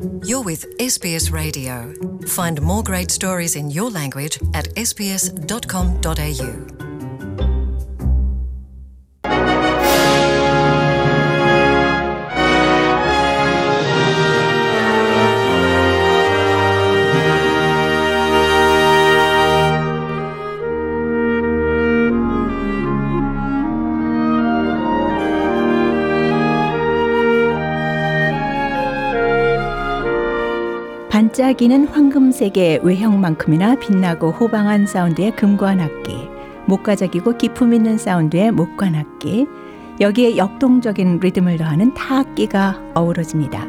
You're with SBS Radio. Find more great stories in your language at sbs.com.au. 반짝이는 황금색의 외형만큼이나 빛나고 호방한 사운드의 금관악기, 목가작이고 기품 있는 사운드의 목관악기, 여기에 역동적인 리듬을 더하는 타악기가 어우러집니다.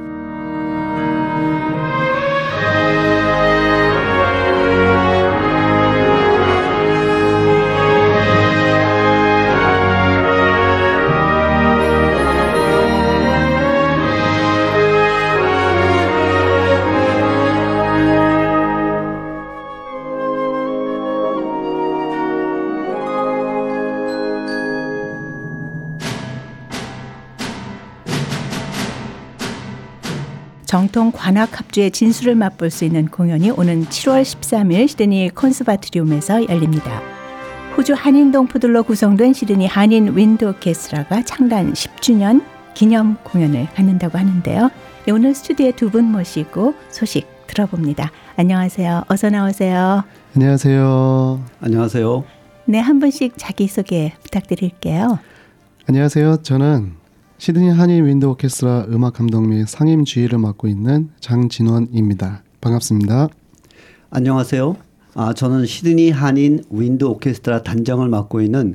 정통 관악 합주의 진수를 맛볼 수 있는 공연이 오는 7월 13일 시드니 콘서바토리움에서 열립니다. 호주 한인 동포들로 구성된 시드니 한인 윈드 오케스트라가 창단 10주년 기념 공연을 갖는다고 하는데요. 네, 오늘 스튜디오에 두 분 모시고 소식 들어봅니다. 안녕하세요. 어서 나오세요. 안녕하세요. 안녕하세요. 네, 한 분씩 자기소개 부탁드릴게요. 안녕하세요. 저는 시드니 한인 윈드 오케스트라 음악 감독 및 상임 지휘를 맡고 있는 장진원입니다. 반갑습니다. 안녕하세요. 저는 시드니 한인 윈드 오케스트라 단장을 맡고 있는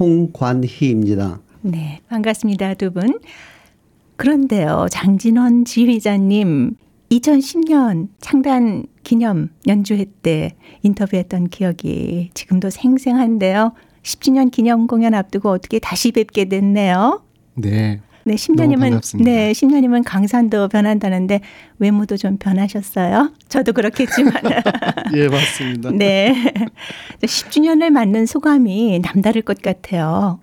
홍관희입니다. 네, 반갑습니다. 두 분. 그런데요, 장진원 지휘자님 2010년 창단 기념 연주회 때 인터뷰했던 기억이 지금도 생생한데요. 10주년 기념 공연 앞두고 어떻게 다시 뵙게 됐네요. 네. 네, 10년이면 강산도 변한다는데 외모도 좀 변하셨어요? 저도 그렇겠지만. 예, 맞습니다. 네. 10주년을 맞는 소감이 남다를 것 같아요.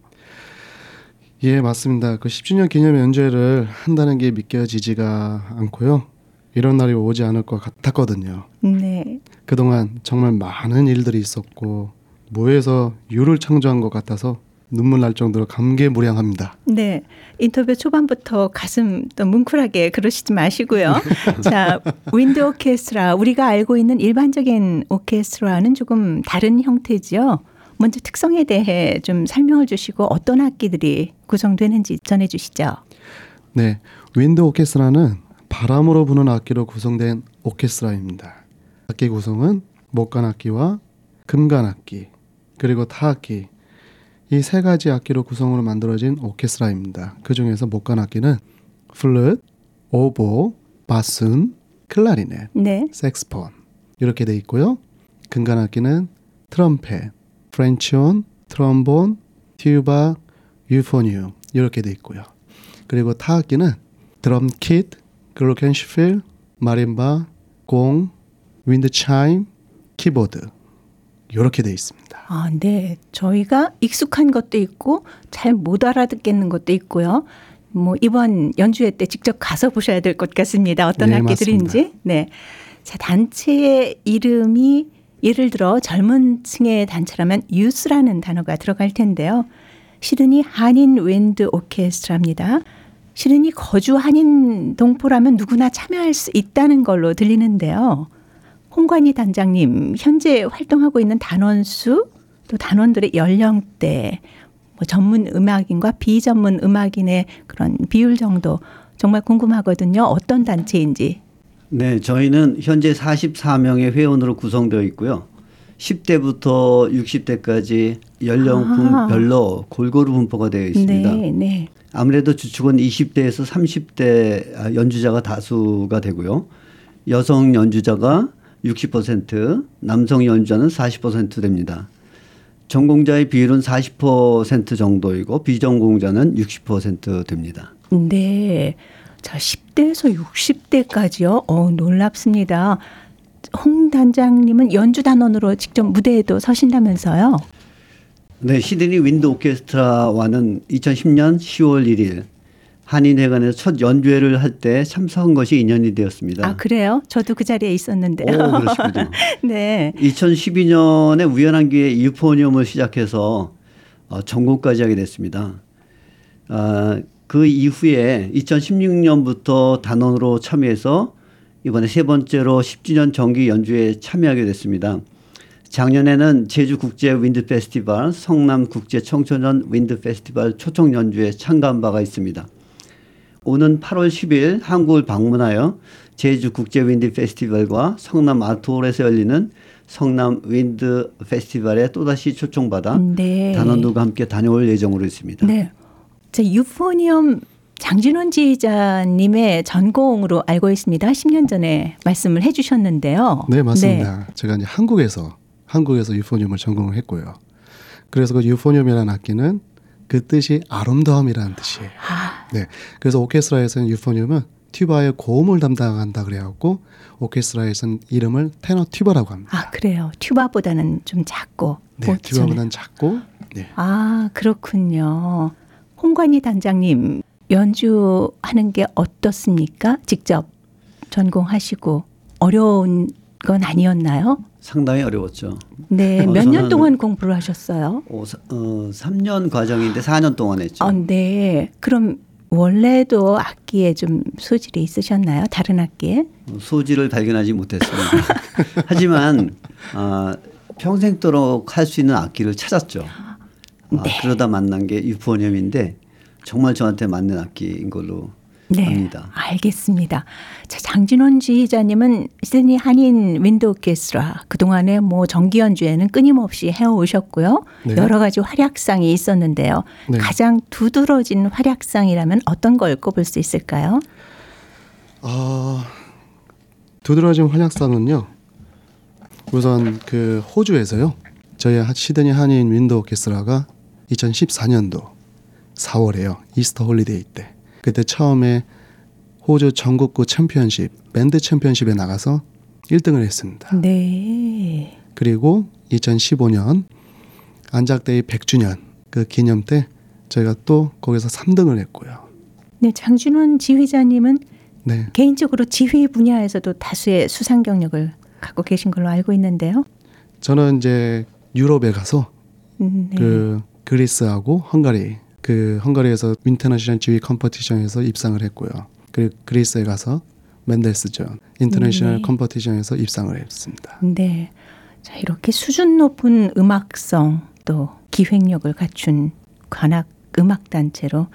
예, 맞습니다. 그 10주년 기념 연주회를 한다는 게 믿겨지지가 않고요. 이런 날이 오지 않을 것 같았거든요. 네. 그동안 정말 많은 일들이 있었고 무에서 유를 창조한 것 같아서 눈물 날 정도로 감개무량합니다. 네, 인터뷰 초반부터 가슴 또 뭉클하게 그러시지 마시고요. 자, 윈드 오케스트라, 우리가 알고 있는 일반적인 오케스트라는 조금 다른 형태죠. 먼저 특성에 대해 좀 설명을 주시고 어떤 악기들이 구성되는지 전해주시죠. 네, 윈드 오케스트라는 바람으로 부는 악기로 구성된 오케스트라입니다. 악기 구성은 목관악기와 금관악기 그리고 타악기, 이 세 가지 악기로 구성으로 만들어진 오케스트라입니다. 그 중에서 목관악기는 플룻, 오보, 바순, 클라리넷, 네. 색스폰 이렇게 돼 있고요. 금관악기는 트럼펫, 프렌치온, 트럼본, 튜바, 유포니움 이렇게 돼 있고요. 그리고 타악기는 드럼킷, 글로켄시필, 마림바, 공, 윈드 차임, 키보드 이렇게 돼 있습니다. 아, 네. 저희가 익숙한 것도 있고 잘 못 알아듣겠는 것도 있고요. 뭐 이번 연주회 때 직접 가서 보셔야 될 것 같습니다. 어떤 네, 악기들인지. 맞습니다. 네. 자, 단체의 이름이 예를 들어 젊은 층의 단체라면 유스라는 단어가 들어갈 텐데요. 시드니 한인 윈드 오케스트라입니다. 시드니 거주 한인 동포라면 누구나 참여할 수 있다는 걸로 들리는데요. 홍관희 단장님, 현재 활동하고 있는 단원수, 또 단원들의 연령대, 뭐 전문 음악인과 비전문 음악인의 그런 비율 정도 정말 궁금하거든요. 어떤 단체인지. 네, 저희는 현재 44명의 회원으로 구성되어 있고요. 10대부터 60대까지 연령군별로 골고루 분포가 되어 있습니다. 네, 네. 아무래도 주축은 20대에서 30대 연주자가 다수가 되고요. 여성 연주자가 60%, 남성 연주자는 40% 됩니다. 전공자의 비율은 40% 정도이고 비전공자는 60% 됩니다. 네. 자, 10대에서 60대까지요? 놀랍습니다. 홍 단장님은 연주 단원으로 직접 무대에도 서신다면서요? 네, 시드니 윈드 오케스트라와는 2010년 10월 1일 한인회관에서 첫 연주회를 할 때 참석한 것이 인연이 되었습니다. 아, 그래요? 저도 그 자리에 있었는데요. 오, 그러시군요. 네. 2012년에 우연한 기회에 유포니엄을 시작해서 전공까지 하게 됐습니다. 그 이후에 2016년부터 단원으로 참여해서 이번에 세 번째로 10주년 정기 연주회에 참여하게 됐습니다. 작년에는 제주국제 윈드 페스티벌, 성남국제 청소년 윈드 페스티벌 초청 연주에 참가한 바가 있습니다. 오는 8월 10일 한국을 방문하여 제주국제 윈드 페스티벌과 성남 아트홀에서 열리는 성남 윈드 페스티벌에 또다시 초청받아 네. 단원들과 함께 다녀올 예정으로 있습니다. 네. 유포니엄 장진원 지휘자님의 전공으로 알고 있습니다. 10년 전에 말씀을 해 주셨는데요. 네, 맞습니다. 제가 이제 한국에서 유포니엄을 전공을 했고요. 그래서 그 유포니엄이라는 악기는 그 뜻이 아름다움이라는 뜻이에요. 네, 그래서 오케스트라에서는 유포니엄은 튜바의 고음을 담당한다 그래갖고 오케스트라에서는 이름을 테너 튜바라고 합니다. 아, 그래요. 튜바보다는 좀 작고. 네, 튜바보다는 작고. 네. 아, 그렇군요. 홍관희 단장님 연주하는 게 어떻습니까? 직접 전공하시고 어려운 건 아니었나요? 상당히 어려웠죠. 네, 몇 년 동안 공부를 하셨어요? 3년 과정인데 4년 동안 했죠. 네, 그럼 원래도 악기에 좀 소질이 있으셨나요? 다른 악기에? 소질을 발견하지 못했습니다. 하지만 평생도록 할 수 있는 악기를 찾았죠. 네. 그러다 만난 게 유포니엄인데 정말 저한테 맞는 악기인 걸로 합니다. 알겠습니다. 자, 장진원 지휘자님은 시드니 한인 윈드 오케스트라 그동안에 뭐 정기 연주에는 끊임없이 해오셨고요. 네. 여러 가지 활약상이 있었는데요. 네. 가장 두드러진 활약상이라면 어떤 걸 꼽을 수 있을까요? 두드러진 활약상은요. 우선 그 호주에서요. 저희 시드니 한인 윈드 오케스트라가 2014년도 4월에요. 이스터 홀리데이 때. 그때 처음에 호주 전국구 챔피언십, 밴드 챔피언십에 나가서 1등을 했습니다. 네. 그리고 2015년 안작데이 100주년 그 기념 때 저희가 또 거기서 3등을 했고요. 네, 장진원 지휘자님은 네. 개인적으로 지휘 분야에서도 다수의 수상 경력을 갖고 계신 걸로 알고 있는데요. 저는 이제 유럽에 가서 네. 그 그리스하고 헝가리 헝가리에서 인터내셔널 지휘 컴퍼티션에서 입상을 했고요. 그리고 그리스에 가서 맨델스존 인터내셔널 컴퍼티션에서 입상을 했습니다. 네. 자, 이렇게 수준 높은 음악성 또 기획력을 갖춘 관악 음악 단체로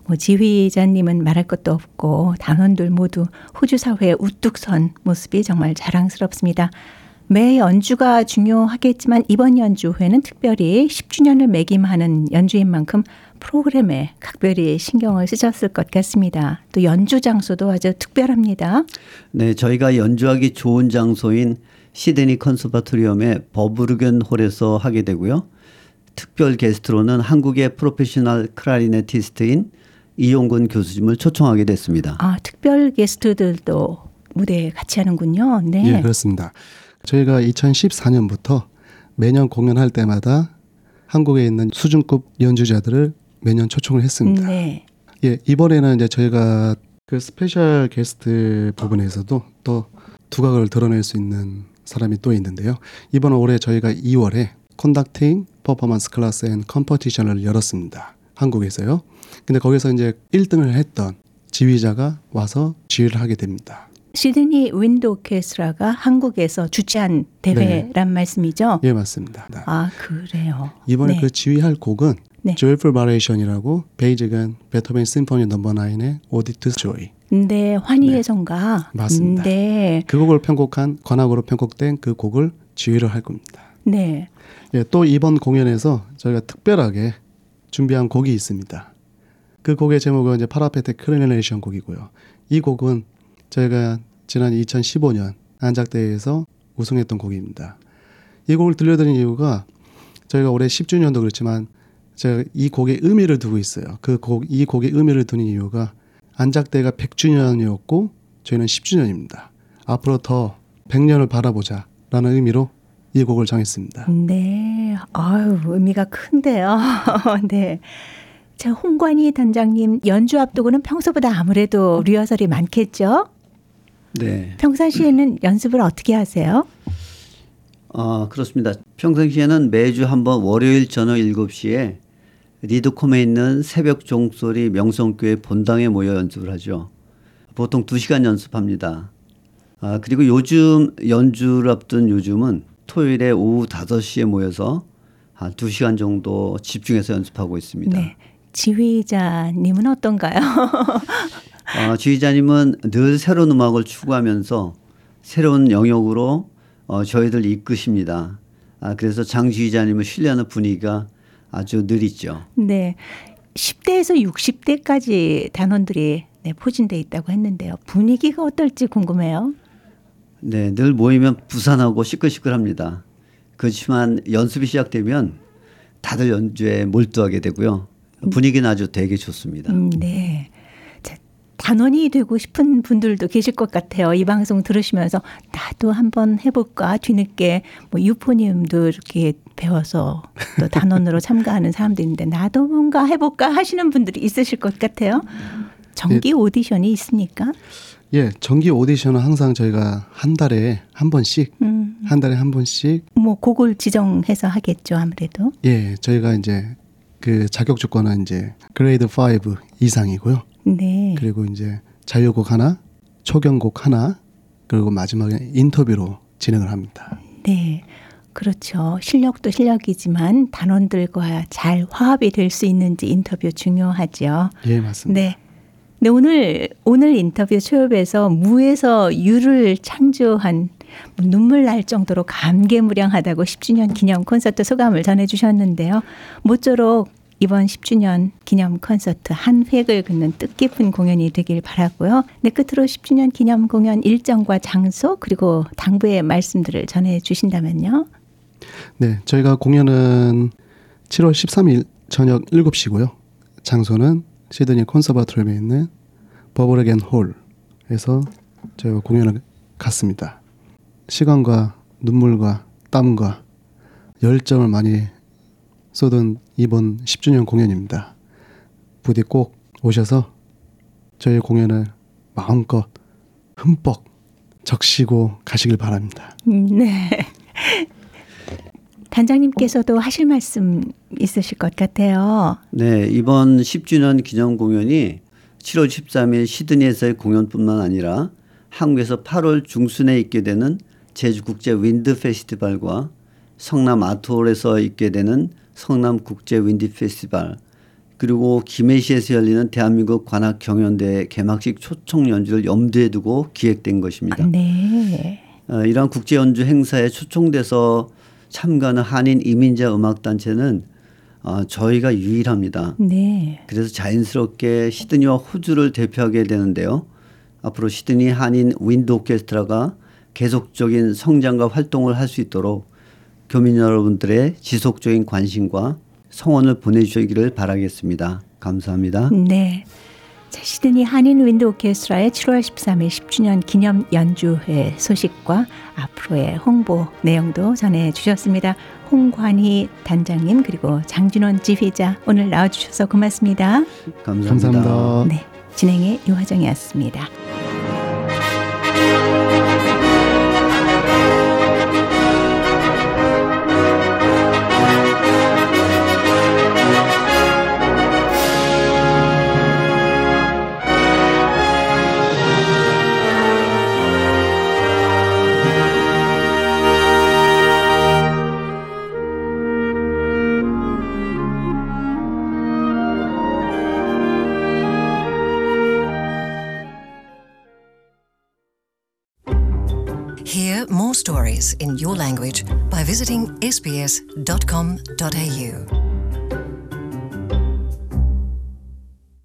지휘자님은 말할 것도 없고 단원들 모두 호주 사회에 우뚝 선 모습이 정말 자랑스럽습니다. 매 연주가 중요하겠지만 이번 연주회는 특별히 10주년을 매김하는 연주인 만큼 프로그램에 각별히 신경을 쓰셨을 것 같습니다. 또 연주 장소도 아주 특별합니다. 네, 저희가 연주하기 좋은 장소인 시드니 컨서바토리움의 버브르겐 홀에서 하게 되고요. 특별 게스트로는 한국의 프로페셔널 클라리네티스트인 이용근 교수님을 초청하게 됐습니다. 아, 특별 게스트들도 무대에 같이 하는군요. 네. 예, 그렇습니다. 저희가 2014년부터 매년 공연할 때마다 한국에 있는 수준급 연주자들을 매년 초청을 했습니다. 네. 예, 이번에는 이제 저희가 그 스페셜 게스트 부분에서도 또 두각을 드러낼 수 있는 사람이 또 있는데요. 이번 올해 저희가 2월에 컨덕팅 퍼포먼스 클래스 앤 컴퍼티션을 열었습니다. 한국에서요. 근데 거기서 이제 1등을 했던 지휘자가 와서 지휘를 하게 됩니다. 시드니 윈드 오케스트라가 한국에서 주최한 대회란 말씀이죠? 예, 맞습니다. 아, 그래요. 이번에 네. 그 지휘할 곡은 네. Joyful Variation이라고 베이지건 베토벤 심포니 넘버 9의 Ode to Joy. 네, 환희의 성가. 맞습니다. 네. 그 곡을 편곡한 관악으로 편곡된 그 곡을 지휘를 할 겁니다. 네. 예, 또 이번 공연에서 저희가 특별하게 준비한 곡이 있습니다. 그 곡의 제목은 이제 파라페테 클리네이션 곡이고요. 이 곡은 저희가 지난 2015년 안작대회에서 우승했던 곡입니다. 이 곡을 들려드린 이유가 저희가 올해 10주년도 그렇지만 제가 이 곡의 의미를 두고 있어요. 이 곡의 의미를 두는 이유가 안작대회가 100주년이었고 저희는 10주년입니다. 앞으로 더 100년을 바라보자라는 의미로 이 곡을 정했습니다. 네. 아유, 의미가 큰데요. 네. 자, 홍관희 단장님 연주 앞두고는 평소보다 아무래도 리허설이 많겠죠? 네. 평상시에는 연습을 어떻게 하세요? 그렇습니다. 평상시에는 매주 한번 월요일 저녁 7시에 리드콤에 있는 새벽 종소리 명성교회 본당에 모여 연습을 하죠. 보통 2시간 연습합니다. 그리고 요즘 연주를 앞둔 요즘은 토요일에 오후 5시에 모여서 한 2시간 정도 집중해서 연습하고 있습니다. 네. 지휘자님은 어떤가요? 지휘자님은 늘 새로운 음악을 추구하면서 새로운 영역으로 저희들 이끄십니다. 그래서 장 지휘자님을 신뢰하는 분위기가 아주 늘 있죠. 네. 10대에서 60대까지 단원들이 포진돼 있다고 했는데요. 분위기가 어떨지 궁금해요. 네, 늘 모이면 부산하고 시끌시끌합니다. 그렇지만 연습이 시작되면 다들 연주에 몰두하게 되고요. 분위기는 아주 되게 좋습니다. 네. 자, 단원이 되고 싶은 분들도 계실 것 같아요. 이 방송 들으시면서 나도 한번 해볼까. 뒤늦게 뭐 유포니움도 이렇게 배워서 또 단원으로 참가하는 사람도 있는데 나도 뭔가 해볼까 하시는 분들이 있으실 것 같아요. 정기 오디션이 있습니까? 예, 정기 오디션은 항상 저희가 한 달에 한 번씩, 뭐 곡을 지정해서 하겠죠, 아무래도. 예, 저희가 이제 그 자격 조건은 이제 그레이드 5 이상이고요. 네. 그리고 이제 자유곡 하나, 초경곡 하나, 그리고 마지막에 인터뷰로 진행을 합니다. 네. 그렇죠. 실력도 실력이지만 단원들과 잘 화합이 될 수 있는지 인터뷰 중요하죠. 예, 맞습니다. 네. 네, 오늘 인터뷰 초엽에서 무에서 유를 창조한 눈물 날 정도로 감개무량하다고 10주년 기념 콘서트 소감을 전해주셨는데요. 모쪼록 이번 10주년 기념 콘서트 한 획을 긋는 뜻깊은 공연이 되길 바라고요. 네, 끝으로 10주년 기념 공연 일정과 장소 그리고 당부의 말씀들을 전해주신다면요. 네, 저희가 공연은 7월 13일 저녁 7시고요. 장소는 시드니 콘서바토리움에 있는 버블어겐 홀에서 저희가 공연을 갔습니다. 시간과 눈물과 땀과 열정을 많이 쏟은 이번 10주년 공연입니다. 부디 꼭 오셔서 저희 공연을 마음껏 흠뻑 적시고 가시길 바랍니다. 네. 단장님께서도 하실 말씀 있으실 것 같아요. 네, 이번 10주년 기념 공연이 7월 13일 시드니에서의 공연뿐만 아니라 한국에서 8월 중순에 있게 되는 제주국제 윈드 페스티벌과 성남 아트홀에서 있게 되는 성남 국제 윈드 페스티벌 그리고 김해시에서 열리는 대한민국 관악 경연대회 개막식 초청 연주를 염두에 두고 기획된 것입니다. 네. 이러한 국제 연주 행사에 초청돼서 참가하는 한인 이민자 음악단체는 저희가 유일합니다. 네. 그래서 자연스럽게 시드니와 호주를 대표하게 되는데요. 앞으로 시드니 한인 윈드 오케스트라가 계속적인 성장과 활동을 할 수 있도록 교민 여러분들의 지속적인 관심과 성원을 보내주시기를 바라겠습니다. 감사합니다. 네. 자, 시드니 한인 윈드 오케스트라의 7월 13일 10주년 기념 연주회 소식과 앞으로의 홍보 내용도 전해주셨습니다. 홍관희 단장님 그리고 장준원 지휘자 오늘 나와주셔서 고맙습니다. 감사합니다. 네, 진행의 유화정이었습니다. Hear more stories in your language by visiting sbs.com.au.